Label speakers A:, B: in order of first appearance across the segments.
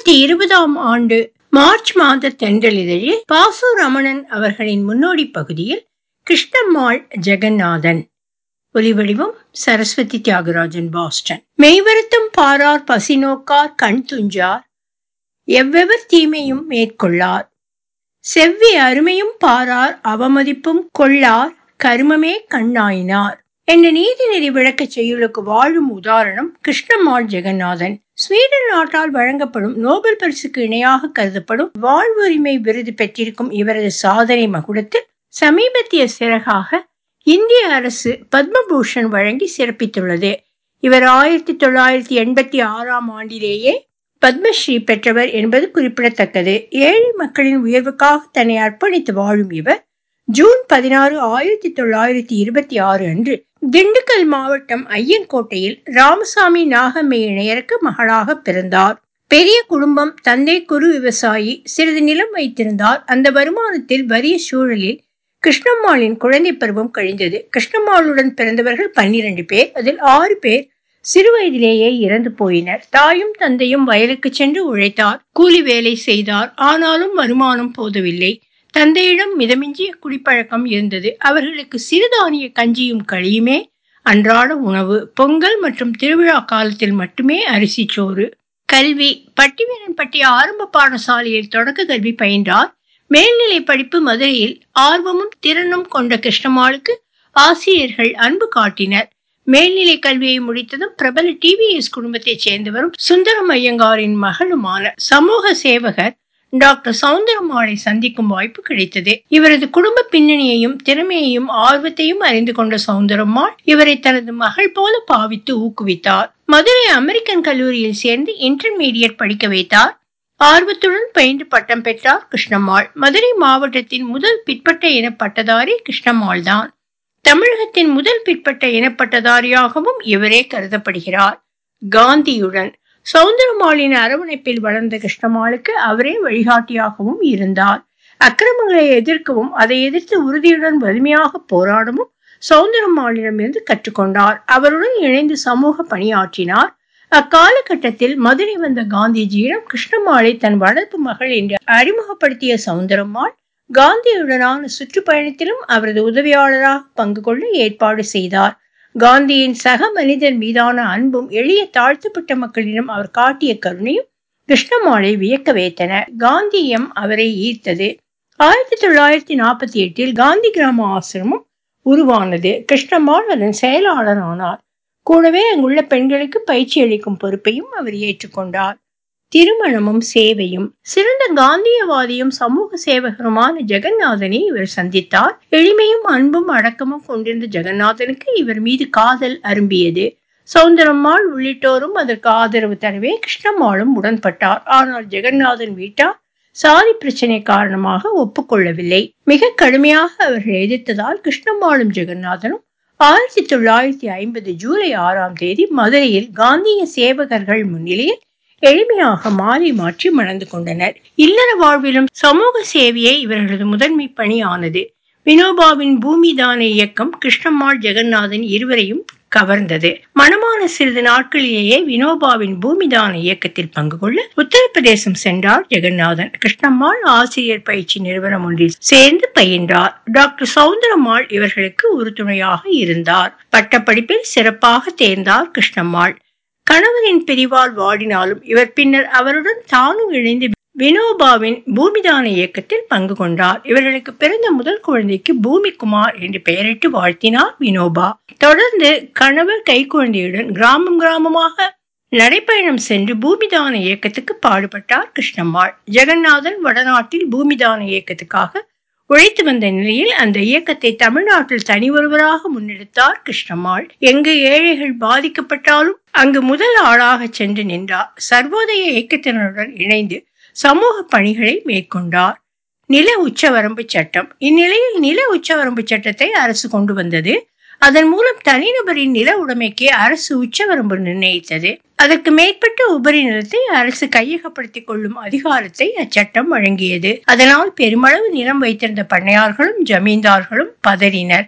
A: 2020 ஆண்டு மார்ச் மாத தென்றலிதழில் பாசு ரமணன் அவர்களின் முன்னோடி பகுதியில் கிருஷ்ணம்மாள் ஜெகநாதன். ஒலிவடிவம் சரஸ்வதி தியாகராஜன், பாஸ்டன். மெய்வருத்தம் பாரார் பசிநோக்கார் கண் துஞ்சார் எவ்வெவர் தீமையும் மேற்கொள்ளார், செவ்வி அருமையும் பாரார் அவமதிப்பும் கொள்ளார் கருமமே கண்ணாயினார் என்ற நீதிநெறி விளக்கச் செய்யுளுக்கு வாழும் உதாரணம் கிருஷ்ணம்மாள் ஜெகநாதன். ஸ்வீடன் நாட்டால் வழங்கப்படும் நோபல் பரிசுக்கு இணையாக கருதப்படும் வாழ்வுரிமை விருது பெற்றிருக்கும் இவரது சாதனை மகுடத்தில் சமீபத்திய சிறகாக இந்திய அரசு பத்மபூஷன் வழங்கி சிறப்பித்துள்ளது. இவர் 1986 ஆண்டிலேயே பத்மஸ்ரீ பெற்றவர் என்பது குறிப்பிடத்தக்கது. ஏழை மக்களின் உயர்வுக்காக தன்னை அர்ப்பணித்து வாழும் இவர் ஜூன் 16, 1926 அன்று திண்டுக்கல் மாவட்டம் ஐயன்கோட்டையில் ராமசாமி நாகம்மை இணையருக்கு மகளாக பிறந்தார். பெரிய குடும்பம், தந்தை குறு விவசாயி, சிறிது நிலம் வைத்திருந்தார். அந்த வருமானத்தில் வறிய சூழலில் கிருஷ்ணம்மாளின் குழந்தை பருவம் கழிந்தது. கிருஷ்ணம்மாளுடன் பிறந்தவர்கள் 12 பேர். அதில் 6 பேர் சிறு வயதிலேயே இறந்து போயினர். தாயும் தந்தையும் வயலுக்கு சென்று உழைத்தார், கூலி வேலை செய்தார். ஆனாலும் வருமானம் போதவில்லை. தந்தையிடம் மிதமிஞ்சிய குடிப்பழக்கம் இருந்தது. அவர்களுக்கு சிறுதானிய கஞ்சியும் களியுமே அன்றாட உணவு. பொங்கல் மற்றும் திருவிழா காலத்தில் மட்டுமே அரிசி சோறு. கல்வி: பட்டிவீரன்பட்டி ஆரம்ப பாடசாலையில் தொடக்க கல்வி பயின்றார். மேல்நிலை படிப்பு மதுரையில். ஆர்வமும் திறனும் கொண்ட கிருஷ்ணம்மாளுக்கு ஆசிரியர்கள் அன்பு காட்டினர். மேல்நிலை கல்வியை முடித்ததும் பிரபல டிவிஎஸ் குடும்பத்தைச் சேர்ந்தவரும் சுந்தரம் ஐயங்காரின் மகளுமான சமூக சேவகர் டாக்டர் சவுந்தரம்மாளை சந்திக்கும் வாய்ப்பு கிடைத்தது. இவரது குடும்ப பின்னணியையும் திறமையையும் ஆர்வத்தையும் அறிந்து கொண்ட சவுந்தரம்மாள் இவரை தனது மகள் போல பாவித்து ஊக்குவித்தார். மதுரை அமெரிக்கன் கல்லூரியில் சேர்ந்து இன்டர்மீடியட் படிக்க வைத்தார். ஆர்வத்துடன் பயின்று பட்டம் பெற்றார் கிருஷ்ணம்மாள். மதுரை மாவட்டத்தின் முதல் பிற்பட்ட இன பட்டதாரி கிருஷ்ணம்மாள் தான். தமிழகத்தின் முதல் பிற்பட்ட இன பட்டதாரியாகவும் இவரே கருதப்படுகிறார். காந்தியுடன் சவுந்தரம்மாளின் அரவணைப்பில் வளர்ந்த கிருஷ்ணம்மாளுக்கு அவரே வழிகாட்டியாகவும் இருந்தார். அக்கிரமங்களை எதிர்க்கவும் அதை எதிர்த்து உறுதியுடன் வலிமையாக போராடவும் சவுந்தரம்மாளிடமிருந்து கற்றுக்கொண்டார். அவருடன் இணைந்து சமூக பணியாற்றினார். அக்காலகட்டத்தில் மதுரை வந்த காந்திஜியிடம் கிருஷ்ணம்மாளை தன் வளர்ப்பு மகள் என்று அறிமுகப்படுத்திய சவுந்தரம்மாள் காந்தியுடனான சுற்றுப்பயணத்திலும் அவரது உதவியாளராக பங்கு கொள்ள ஏற்பாடு செய்தார். காந்தியின் சக மனிதர் மீதான அன்பும் எளிய தாழ்த்தப்பட்ட மக்களிடம் அவர் காட்டிய கருணையும் கிருஷ்ணம்மாளை வியக்க வைத்தன. காந்தியம் அவரை ஈர்த்தது. 1948 காந்தி கிராம ஆசிரமம் உருவானது. கிருஷ்ணம்மாள் அதன் செயலாளர் ஆனார். கூடவே அங்குள்ள பெண்களுக்கு பயிற்சி அளிக்கும் பொறுப்பையும் அவர் ஏற்றுக்கொண்டார். திருமணமும் சேவையும்: சிறந்த காந்தியவாதியும் சமூக சேவகருமான ஜெகநாதனை இவர் சந்தித்தார். எளிமையும் அன்பும் அடக்கமும் கொண்டிருந்த ஜெகநாதனுக்கு இவர் மீது காதல் அரும்பியது. சவுந்தரம்மாள் உள்ளிட்டோரும் அதற்கு ஆதரவு தரவே கிருஷ்ணம்மாளும் உடன்பட்டார். ஆனால் ஜெகநாதன் வீட்டார் சாதி பிரச்சனை காரணமாக ஒப்புக்கொள்ளவில்லை. மிக கடுமையாக அவர்கள் எதிர்த்ததால் கிருஷ்ணம்மாளும் ஜெகநாதனும் 1950 ஜூலை 6 மதுரையில் காந்திய சேவகர்கள் முன்னிலையில் எளிமையாக மாலை மாற்றி மணந்து கொண்டனர். இல்லற வாழ்விலும் சமூக சேவையே இவர்களது முதன்மை பணியானது. வினோபாவின் பூமிதான இயக்கம் கிருஷ்ணம்மாள் ஜெகநாதன் இருவரையும் கவர்ந்தது. மணமான சிறிது நாட்களிலேயே வினோபாவின் பூமிதான இயக்கத்தில் பங்கு கொள்ள உத்தரப்பிரதேசம் சென்றார் ஜெகநாதன். கிருஷ்ணம்மாள் ஆசிரியர் பயிற்சி நிறுவனம் ஒன்றில் சேர்ந்து பயின்றார். டாக்டர் சவுந்தரம்மாள் இவர்களுக்கு உறுதுணையாக இருந்தார். பட்டப்படிப்பில் சிறப்பாக தேர்ந்தார் கிருஷ்ணம்மாள். கணவரின் பிரிவால் வாடினாலும் இவர் பின்னர் அவருடன் தானும் இணைந்து வினோபாவின் பூமிதான இயக்கத்தில் பங்கு கொண்டார். இவர்களுக்கு பிறந்த முதல் குழந்தைக்கு பூமிகுமார் என்று பெயரிட்டு வாழ்த்தினார் வினோபா. தொடர்ந்து கணவர் கைக்குழந்தையுடன் கிராமமாக நடைப்பயணம் சென்று பூமிதான இயக்கத்துக்கு பாடுபட்டார் கிருஷ்ணம்மாள். ஜெகநாதன் வடநாட்டில் பூமிதான இயக்கத்துக்காக உழைத்து வந்த நிலையில் அந்த இயக்கத்தை தமிழ்நாட்டில் தனி ஒருவராக முன்னெடுத்தார் கிருஷ்ணம்மாள். எங்கு ஏழைகள் பாதிக்கப்பட்டாலும் அங்கு முதல் ஆளாக சென்று நின்றார். சர்வோதய இயக்கத்தினருடன் இணைந்து சமூக பணிகளை மேற்கொண்டார். நில உச்சவரம்பு சட்டம்: இந்நிலையில் நில உச்சவரம்பு சட்டத்தை அரசு கொண்டு வந்தது. அதன் மூலம் தனிநபரின் நில உடைமைக்கு அரசு உச்சவரம்பு நிர்ணயித்தது. அதற்கு மேற்பட்ட உபரி நிலத்தை அரசு கையகப்படுத்திக் கொள்ளும் அதிகாரத்தை அச்சட்டம் வழங்கியது. அதனால் பெருமளவு நிலம் வைத்திருந்த பண்ணையார்களும் ஜமீன்தார்களும் பதறினர்.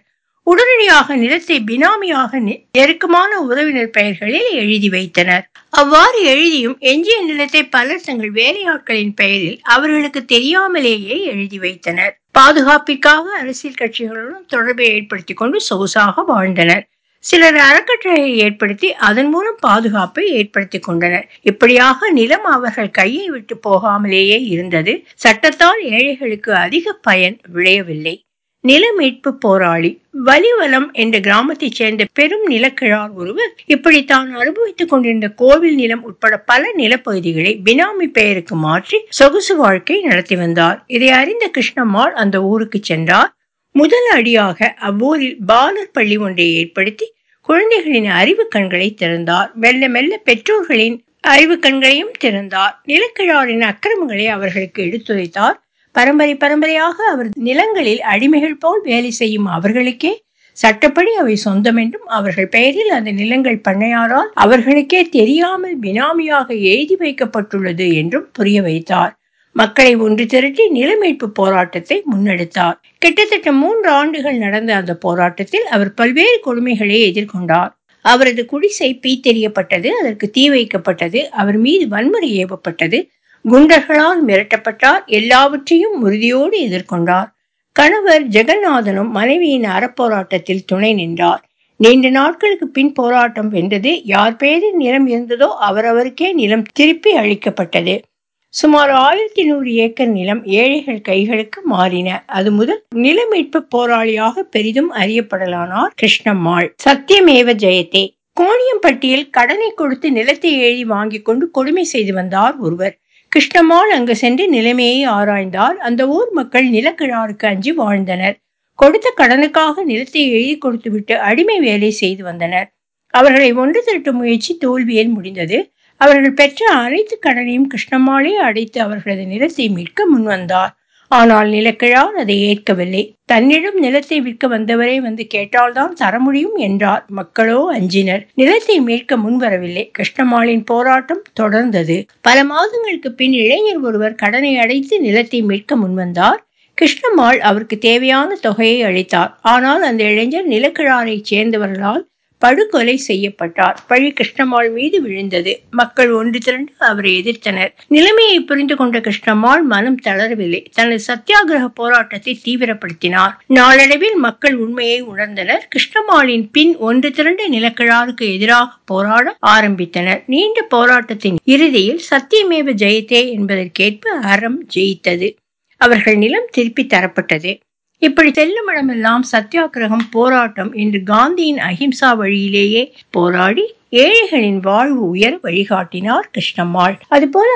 A: உடனடியாக நிலத்தை பினாமியாக நெருக்கமான உறவினர் பெயர்களில் எழுதி வைத்தனர். அவ்வாறு எழுதியும் எஞ்சிய நிலத்தை பலர் தங்கள் வேலையாட்களின் பெயரில் அவர்களுக்கு தெரியாமலேயே எழுதி வைத்தனர். பாதுகாப்பிற்காக அரசியல் கட்சிகளுடன் தொடர்பை ஏற்படுத்திக் கொண்டு சொகுசாக வாழ்ந்தனர். சிலர் அறக்கட்டளையை ஏற்படுத்தி அதன் மூலம் பாதுகாப்பை ஏற்படுத்திக் கொண்டனர். இப்படியாக நிலம் அவர்கள் கையை விட்டு போகாமலேயே இருந்தது. சட்டத்தால் ஏழைகளுக்கு அதிக பயன் விளையவில்லை. நில மீட்பு போராளி வலிவலம் என்ற கிராமத்தைச் சேர்ந்த பெரும் நிலக்கிழார் ஒருவர் இப்படி தான் அனுபவித்துக் கொண்டிருந்த கோவில் நிலம் உட்பட பல நிலப்பகுதிகளை பினாமி பெயருக்கு மாற்றி சொகுசு வாழ்க்கை நடத்தி வந்தார். இதை அறிந்த கிருஷ்ணம்மாள் அந்த ஊருக்கு சென்றார். முதல் அடியாக அவ்வூரில் பாலர் பள்ளி ஒன்றை ஏற்படுத்தி குழந்தைகளின் அறிவு கண்களை திறந்தார். மெல்ல மெல்ல பெற்றோர்களின் அறிவு கண்களையும் திறந்தார். நிலக்கிழாரின் அக்கிரமங்களை அவர்களுக்கு எடுத்துரைத்தார். பரம்பரையாக அவர் நிலங்களில் அடிமைகள் போல் வேலை செய்யும் அவர்களுக்கே சட்டப்படி அவை சொந்தம் என்றும் அவர்கள் பெயரில் அந்த நிலங்கள் பண்ணையாரால் அவர்களுக்கே தெரியாமல் பினாமியாக எழுதி வைக்கப்பட்டுள்ளது என்றும் புரிய வைத்தார். மக்களை ஒன்று திரட்டி நில மீட்பு போராட்டத்தை முன்னெடுத்தார். கிட்டத்தட்ட 3 ஆண்டுகள் நடந்த அந்த போராட்டத்தில் அவர் பல்வேறு கொடுமைகளை எதிர்கொண்டார். அவரது குடிசை பீத்தெறியப்பட்டது, அதற்கு தீ வைக்கப்பட்டது, அவர் மீது வன்முறை ஏவப்பட்டது, குண்டர்களால் மிரட்டப்பட்டார். எல்லாவற்றையும் உறுதியோடு எதிர்கொண்டார். கணவர் ஜெகநாதனும் மனைவியின் அறப்போராட்டத்தில் துணை நின்றார். நீண்ட நாட்களுக்கு பின் போராட்டம் வென்றது. யார் பெயரில் நிலம் இருந்ததோ அவரவருக்கே நிலம் திருப்பி அளிக்கப்பட்டது. சுமார் 1100 ஏக்கர் நிலம் ஏழைகள் கைகளுக்கு மாறின. அது முதல் நில மீட்பு போராளியாக பெரிதும் அறியப்படலானார் கிருஷ்ணம்மாள். சத்தியமேவ ஜெயத்தே. கோணியம்பட்டியில் கடனை கொடுத்து நிலத்தை எழுதி வாங்கி கொண்டு கொடுமை செய்து வந்தார் ஒருவர். கிருஷ்ணம்மாள் அங்கு சென்று நிலைமையை ஆராய்ந்தார். அந்த ஊர் மக்கள் நிலக்கிழாருக்கு அஞ்சி வாழ்ந்தனர். கொடுத்த கடனுக்காக நிலத்தை எழுதி கொடுத்து விட்டு அடிமை வேலை செய்து வந்தனர். அவர்களை ஒன்று திரட்டும் முயற்சி தோல்வியில் முடிந்தது. அவர்கள் பெற்ற அனைத்து கடனையும் கிருஷ்ணம்மாளே அடைத்து அவர்களது நிலத்தை மீட்க முன்வந்தார். ஆனால் நிலக்கிழார் அதை ஏற்கவில்லை. தன்னிடம் நிலத்தை விற்க வந்தவரே வந்து கேட்டால்தான் தர முடியும் என்றார். மக்களோ அஞ்சினர். நிலத்தை மீட்க முன்வரவில்லை. கிருஷ்ணம்மாளின் போராட்டம் தொடர்ந்தது. பல மாதங்களுக்கு பின் இளைஞர் ஒருவர் கடனை அடைத்து நிலத்தை மீட்க முன்வந்தார். கிருஷ்ணம்மாள் அவருக்கு தேவையான தொகையை அளித்தார். ஆனால் அந்த இளைஞர் நிலக்கிழாரை சேர்ந்தவர்களால் படுகொலை செய்யப்பட்டார். பழி கிருஷ்ணம்மாள் மீது விழுந்தது. மக்கள் ஒன்று திரண்டு அவரை எதிர்த்தனர். நிலைமையை புரிந்து கொண்ட கிருஷ்ணம்மாள் மனம் தளரவில்லை. தனது சத்தியாகிரக போராட்டத்தை தீவிரப்படுத்தினார். நாளடைவில் மக்கள் உண்மையை உணர்ந்தனர். கிருஷ்ணம்மாளின் பின் ஒன்று திரண்ட நிலக்கிழாருக்கு எதிராக போராட ஆரம்பித்தனர். நீண்ட போராட்டத்தின் இறுதியில் சத்தியமேவ ஜெயத்தே என்பதற்கேற்ப அறம் ஜெயித்தது. அவர்கள் நிலம் திருப்பி தரப்பட்டது. இப்படி செல்லுமிடமெல்லாம் சத்தியாகிரகம், போராட்டம் என்று காந்தியின் அஹிம்சா வழியிலேயே போராடி ஏழைகளின் வாழ்வு உயர வழிகாட்டினார் கிருஷ்ணம்மாள். அதுபோல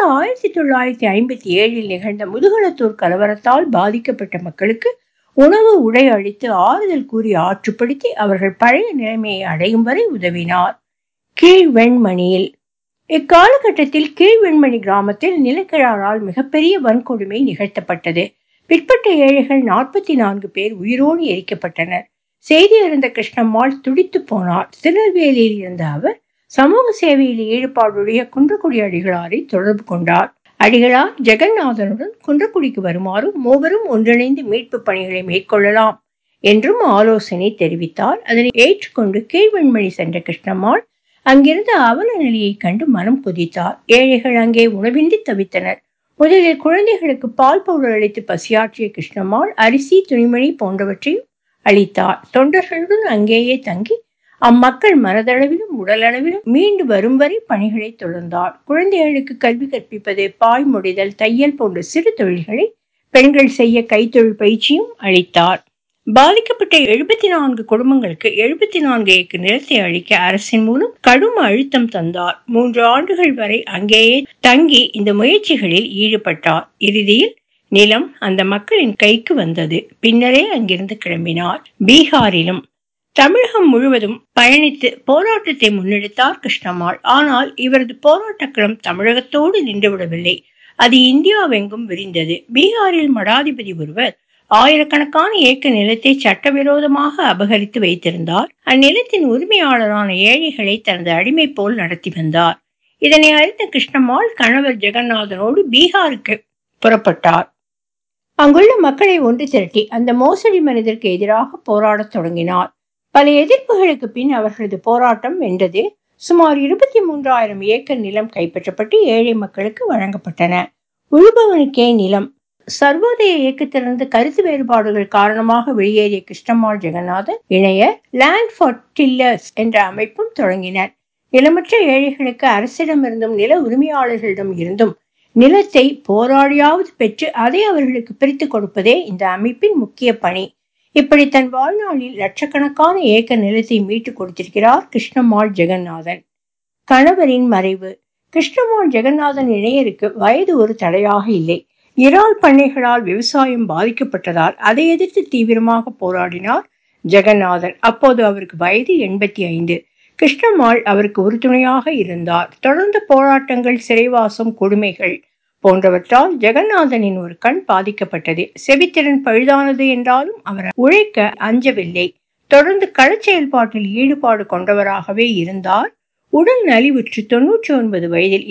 A: 1957 நிகழ்ந்த முதுகுளத்தூர் கலவரத்தால் பாதிக்கப்பட்ட மக்களுக்கு உணவு, உடை அளித்து ஆறுதல் கூறி ஆற்றுப்படுத்தி அவர்கள் பழைய நிலைமையை அடையும் வரை உதவினார். கீழ்வெண்மணியில் இக்காலகட்டத்தில் கீழ்வெண்மணி கிராமத்தில் நிலக்கிழாரால் மிகப்பெரிய வன்கொடுமை நிகழ்த்தப்பட்டது. பிற்பட்ட ஏழைகள் 44 பேர் உயிரோடு எரிக்கப்பட்டனர். செய்தி அறிந்த கிருஷ்ணம்மாள் துடித்து போனார். திருநெல்வேலியில் இருந்த அவர் சமூக சேவையில் ஈடுபாடுடைய குன்றக்குடி அடிகளாரை தொடர்பு கொண்டார். அடிகளார் ஜெகநாதனுடன் குன்றக்குடிக்கு வருமாறும் மூவரும் ஒன்றிணைந்து மீட்பு பணிகளை மேற்கொள்ளலாம் என்றும் ஆலோசனை தெரிவித்தார். அதனை ஏற்றுக்கொண்டு கீழ்வெண்மணி சென்ற கிருஷ்ணம்மாள் அங்கிருந்த அவல நிலையை கண்டு மனம் கொதித்தார். ஏழைகள் அங்கே உணவின்றி தவித்தனர். முதலில் குழந்தைகளுக்கு பால் பவுடர் அளித்து பசியாற்றிய கிருஷ்ணம்மாள் அரிசி, துணிமணி போன்றவற்றையும் அளித்தார். தொண்டர்களுடன் அங்கேயே தங்கி அம்மக்கள் மனதளவிலும் உடலளவிலும் மீண்டு வரும் வரை பணிகளை தொடர்ந்தார். குழந்தைகளுக்கு கல்வி கற்பிப்பது, பாய் முடிதல், தையல் போன்ற சிறு தொழில்களை பெண்கள் செய்ய கைத்தொழில் பயிற்சியும் அளித்தார். பாதிக்கப்பட்ட 74 குடும்பங்களுக்கு 74 ஏக்கர் நிலத்தை அளிக்க அரசின் மூலம் கடும் அழுத்தம் தந்தார். 3 ஆண்டுகள் வரை அங்கேயே தங்கி இந்த முயற்சிகளில் ஈடுபட்டார். இறுதியில் நிலம் அந்த மக்களின் கைக்கு வந்தது. பின்னரே அங்கிருந்து கிளம்பினார். பீகாரிலும் தமிழகம் முழுவதும் பயணித்து போராட்டத்தை முன்னெடுத்தார் கிருஷ்ணம்மாள். ஆனால் இவரது போராட்டக்களம் தமிழகத்தோடு நின்றுவிடவில்லை. அது இந்தியாவெங்கும் விரிந்தது. பீகாரில் மடாதிபதி ஒருவர் ஆயிரக்கணக்கான ஏக்கர் நிலத்தை சட்டவிரோதமாக அபகரித்து வைத்திருந்தார். அந்நிலத்தின் உரிமையாளரான ஏழைகளை தனது அடிமை போல் நடத்தி வந்தார். இதனை அறிந்த கிருஷ்ணம்மாள் கணவர் ஜெகநாதனோடு பீகாருக்கு புறப்பட்டார். அங்குள்ள மக்களை ஒன்று திரட்டி அந்த மோசடி மனிதருக்கு எதிராக போராடத் தொடங்கினார். பல எதிர்ப்புகளுக்கு பின் அவர்களது போராட்டம் வென்றது. சுமார் 23,000 ஏக்கர் நிலம் கைப்பற்றப்பட்டு ஏழை மக்களுக்கு வழங்கப்பட்டன. உழுபவனுக்கே நிலம். சர்வோதய இயக்கத்திலிருந்து கருத்து வேறுபாடுகள் காரணமாக வெளியேறிய கிருஷ்ணம்மாள் ஜெகநாதன் இணைய லேண்ட் ஃபார் டில்லர்ஸ் என்ற அமைப்பும் தொடங்கினர். நிலமற்ற ஏழைகளுக்கு அரசிடமிருந்தும் நில உரிமையாளர்களிடம் இருந்தும் நிலத்தை போராடியாவது பெற்று அதை அவர்களுக்கு பிரித்து கொடுப்பதே இந்த அமைப்பின் முக்கிய பணி. இப்படி தன் வாழ்நாளில் லட்சக்கணக்கான ஏக்கர் நிலத்தை மீட்டு கொடுத்திருக்கிறார் கிருஷ்ணம்மாள் ஜெகநாதன். கணவரின் மறைவு. கிருஷ்ணம்மாள் ஜெகநாதன் இணையருக்கு வயது ஒரு தடையாக இல்லை. இறால் பண்ணைகளால் விவசாயம் பாதிக்கப்பட்டதால் அதை எதிர்த்து தீவிரமாக போராடினார் ஜெகநாதன். அப்போது அவருக்கு வயது 85. கிருஷ்ணம்மாள் அவருக்கு உறுதுணையாக இருந்தார். தொடர்ந்த போராட்டங்கள், சிறைவாசம், கொடுமைகள் போன்றவற்றால் ஜெகநாதனின் ஒரு கண் பாதிக்கப்பட்டது. செவித்திறன் பழுதானது என்றாலும் அவர் உழைக்க அஞ்சவில்லை. தொடர்ந்து கள செயல்பாட்டில் ஈடுபாடு கொண்டவராகவே இருந்தார். உடல் நலிவுற்று 99 வயதில்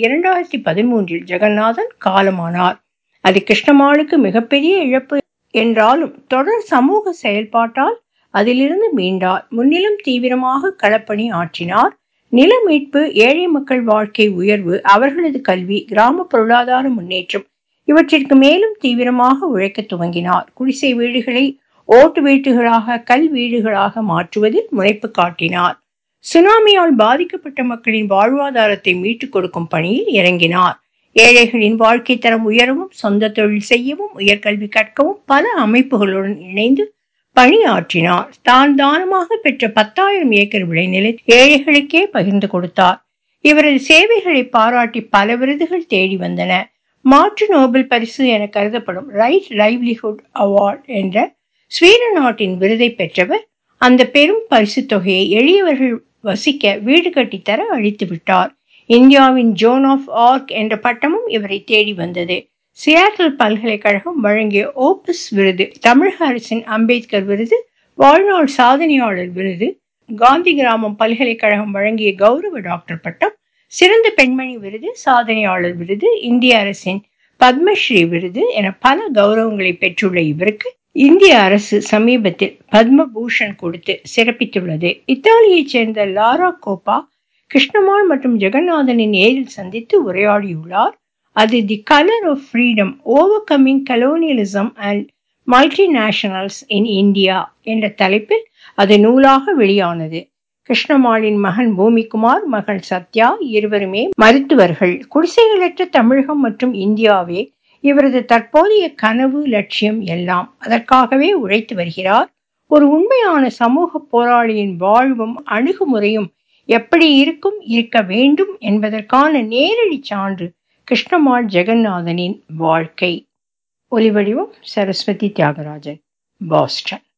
A: 2013 ஜெகநாதன் காலமானார். அது கிருஷ்ணம்மாளுக்கு மிகப்பெரிய இழப்பு என்றாலும் தொடர் சமூக செயல்பாட்டால் அதிலிருந்து மீண்டார். முன்னிலும் தீவிரமாக களப்பணி ஆற்றினார். நில மீட்பு, ஏழை மக்கள் வாழ்க்கை உயர்வு, அவர்களது கல்வி, கிராம பொருளாதார முன்னேற்றம் இவற்றிற்கு மேலும் தீவிரமாக உழைக்க துவங்கினார். குடிசை வீடுகளை ஓட்டு வீட்டுகளாக, கல் வீடுகளாக மாற்றுவதில் முனைப்பு காட்டினார். சுனாமியால் பாதிக்கப்பட்ட மக்களின் வாழ்வாதாரத்தை மீட்டுக் கொடுக்கும் பணியில் இறங்கினார். ஏழைகளின் வாழ்க்கை தரம் உயரவும், சொந்த தொழில் செய்யவும், உயர்கல்வி கற்கவும் பல அமைப்புகளுடன் இணைந்து பணியாற்றினார். தான் தானமாக பெற்ற 10,000 ஏக்கர் விளைநிலை ஏழைகளுக்கே பகிர்ந்து கொடுத்தார். இவரது சேவைகளை பாராட்டி பல விருதுகள் தேடி வந்தன. மாற்று நோபல் பரிசு என கருதப்படும் ரைட் லைவ்லிஹுட் அவார்ட் என்ற ஸ்வீட நாட்டின் விருதை பெற்றவர். அந்த பெரும் பரிசு தொகையை எளியவர்கள் வசிக்க வீடு கட்டித்தர அளித்து விட்டார். இந்தியாவின் ஜோன் ஆஃப் ஆர்க் என்ற பட்டமும் இவரை தேடி வந்தது. சியாட்டில் பல்கலைக்கழகம் வழங்கிய ஓபஸ் விருது, தமிழக அரசின் அம்பேத்கர் விருது, வாழ்நாள் சாதனையாளர் விருது, காந்தி கிராமம் பல்கலைக்கழகம் வழங்கிய கௌரவ டாக்டர் பட்டம், சிறந்த பெண்மணி விருது, சாதனையாளர் விருது, இந்திய அரசின் பத்மஸ்ரீ விருது என பல கௌரவங்களை பெற்றுள்ள இவருக்கு இந்திய அரசு சமீபத்தில் பத்ம பூஷன் கொடுத்து சிறப்பித்துள்ளது. இத்தாலியைச் சேர்ந்த லாரா கோப்பா கிருஷ்ணம்மாள் மற்றும் ஜெகநாதனை நேரில் சந்தித்து உரையாடியுள்ளார். அது the colour of freedom, overcoming colonialism and multinationals in India என்ற தலைப்பில் அது நூலாக வெளியானது. கிருஷ்ணம்மாளின் மகன் பூமிகுமார், மகள் சத்யா இருவருமே மருத்துவர்கள். குடிசைகளற்ற தமிழகம் மற்றும் இந்தியாவே இவரது தற்போதைய கனவு, லட்சியம் எல்லாம். அதற்காகவே உழைத்து வருகிறார். ஒரு உண்மையான சமூக போராளியின் வாழ்வும் அணுகுமுறையும் எப்படி இருக்க வேண்டும் என்பதற்கான நேரடி சான்று கிருஷ்ணம்மாள் ஜெகநாதனின் வாழ்க்கை. ஒலிவடிவம் சரஸ்வதி தியாகராஜன், பாஸ்டன்.